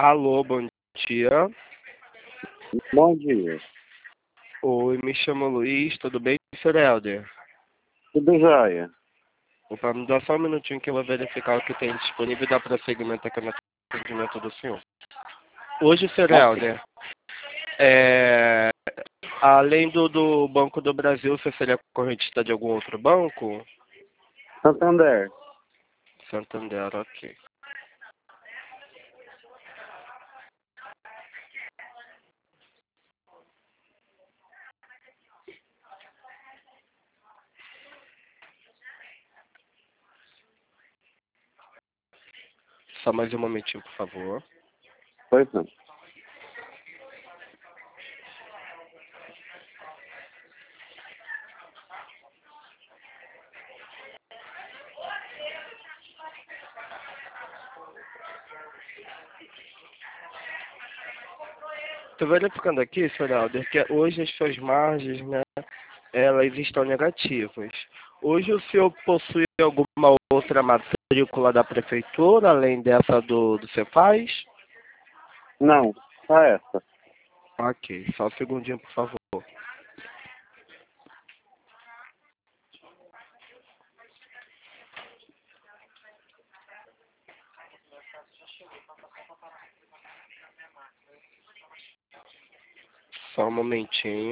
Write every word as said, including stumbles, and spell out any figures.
Alô, bom dia. Bom dia. Oi, me chamo Luiz, tudo bem, senhor Helder? Tudo jóia? Opa, me dá só um minutinho que eu vou verificar o que tem disponível e dar prosseguimento aqui no atendimento do senhor. Hoje, senhor Helder, é, além do, do Banco do Brasil, você seria correntista de algum outro banco? Santander. Santander, ok. Só mais um momentinho, por favor. Pois não. Estou verificando aqui, senhor Helder, que hoje as suas margens, né, elas estão negativas. Hoje o senhor possui alguma outra matrícula da prefeitura, além dessa do, do Cefaz? Não, só essa. Ok, só um segundinho, por favor. Só um momentinho.